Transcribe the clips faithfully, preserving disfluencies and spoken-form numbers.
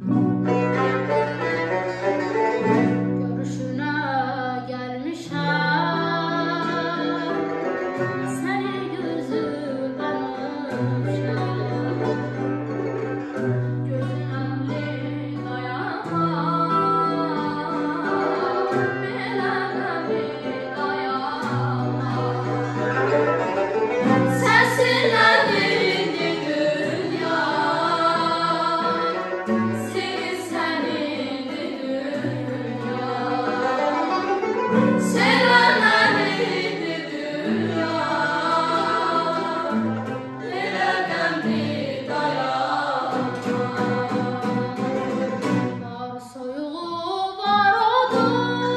Görüşüne gelmişem, seni gözümden öpüşem. Gözün emri dayanmaz, bilemem dayanmaz. Sensinle bindi dünya, senin senindi dünya. Sevenler bindi dünya, bilemem dayanmaz. Var soyuğu var odur,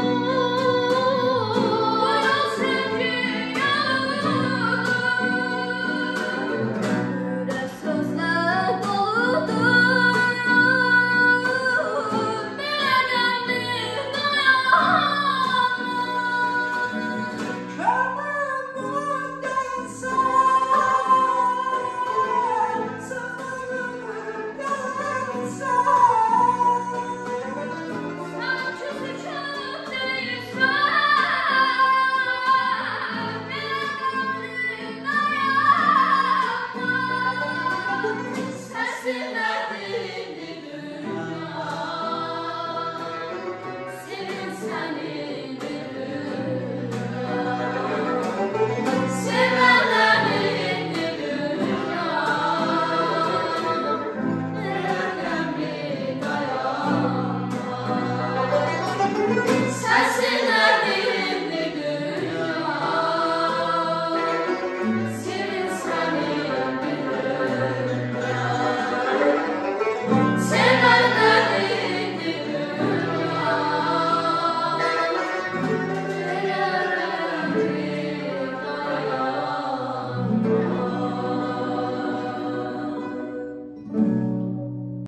yol sevgi yanıdır. Yürek sözler doludur, bilemem sensin derdin.